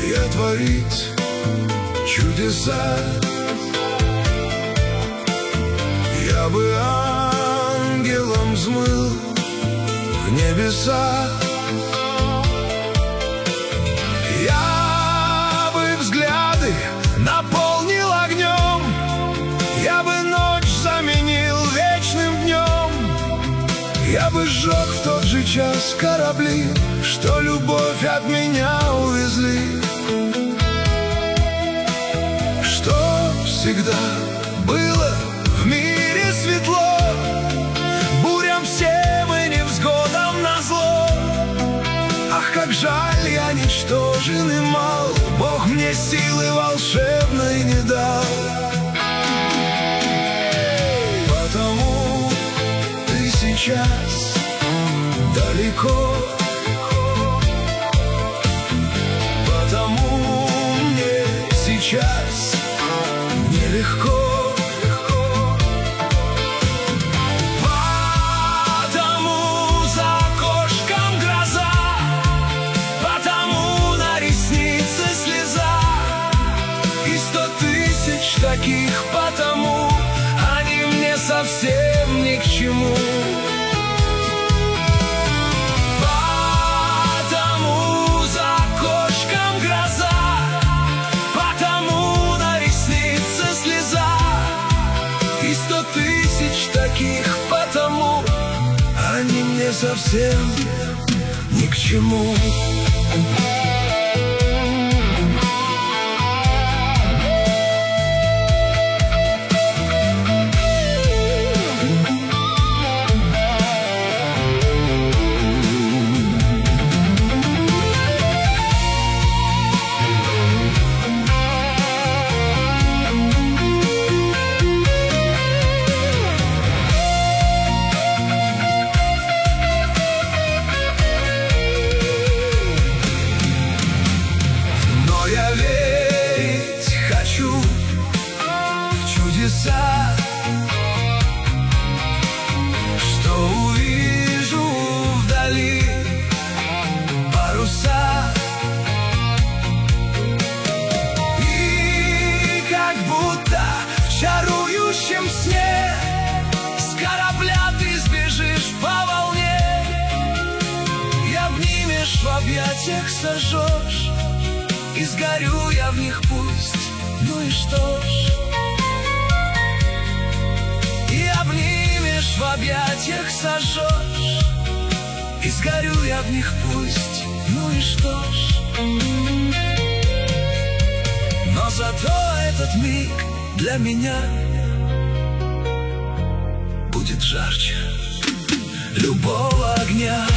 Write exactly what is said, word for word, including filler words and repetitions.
я творить чудеса. Я бы ангелом взмыл в небеса. Я бы взгляды наполнил огнем, я бы ночь заменил вечным днем. Я бы сжег в тот же час корабли, что любовь от меня увезли. Что всегда было в мире светло, бурям всем и невзгодам назло. Ах, как жаль, я ничтожен и мал, Бог мне силы волшебной не дал. Потому ты сейчас далеко, потому мне сейчас нелегко. Потому за окошком гроза, потому на реснице слеза, и сто тысяч таких, потому они мне совсем ни к чему. Сто тысяч таких, потому они мне совсем ни к чему. Я верить хочу в чудеса, что увижу вдали паруса, и как будто в чарующем сне с корабля ты сбежишь по волне, и обнимешь, в объятиях сожжешь. И сгорю я в них пусть, ну и что ж. И обнимешь, в объятиях сожжешь. И сгорю я в них пусть, ну и что ж. Но зато этот миг для меня будет жарче любого огня.